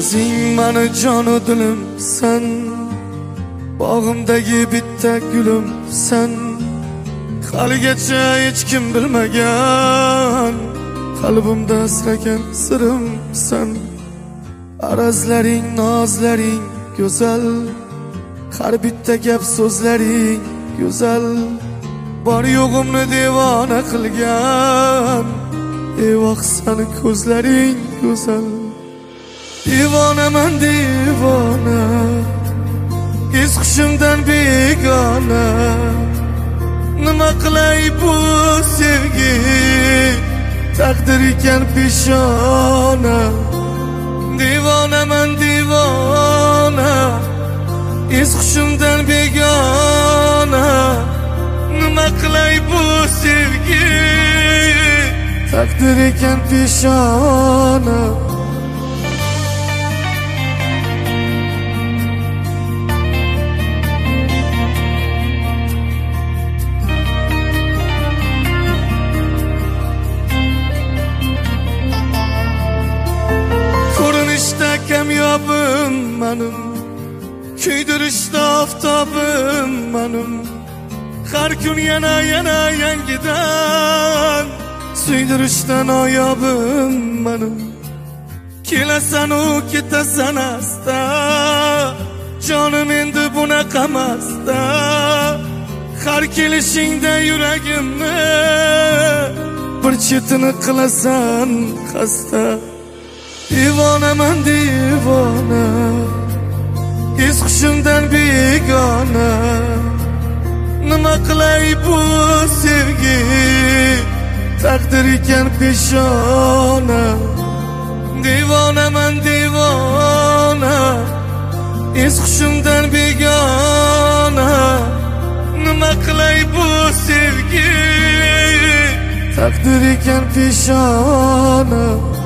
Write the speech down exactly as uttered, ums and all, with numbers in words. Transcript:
O'zing mani jonu dilimsan, bog'imdagi bitta gulimsan. Haligacha hech kim bilmagan qalbimda asragan sirimsan. Arazlaring, nozlaring go'zal, har bitta gap so'zlaring go'zal. Bor yo'g'imni devona qilgan, evoh sani ko'zlaring go'zal. Divonaman divona, his hushimdan begona. Nima qilay bu sevgi, taqdir ekan peshona. Divonaman divona, his hushimdan begona. Nima qilay bu sevgi, taqdir ekan peshona. Ko'rinishda kamyobim manim, kuydirishda oftobim manim. Har kun yana yana yangidan suydirishda noyobim manim. Kelasan u ketasan asta, jonim endi bunaqamasda. Har kelishingda yuragimni bir chetini qilasan xasta. Divonaman divona, his hushimdan begona. Nima qilay bu sevgi, taqdir ekan peshona. Divonaman divona, his hushimdan begona. Nima qilay bu sevgi, taqdir ekan peshona.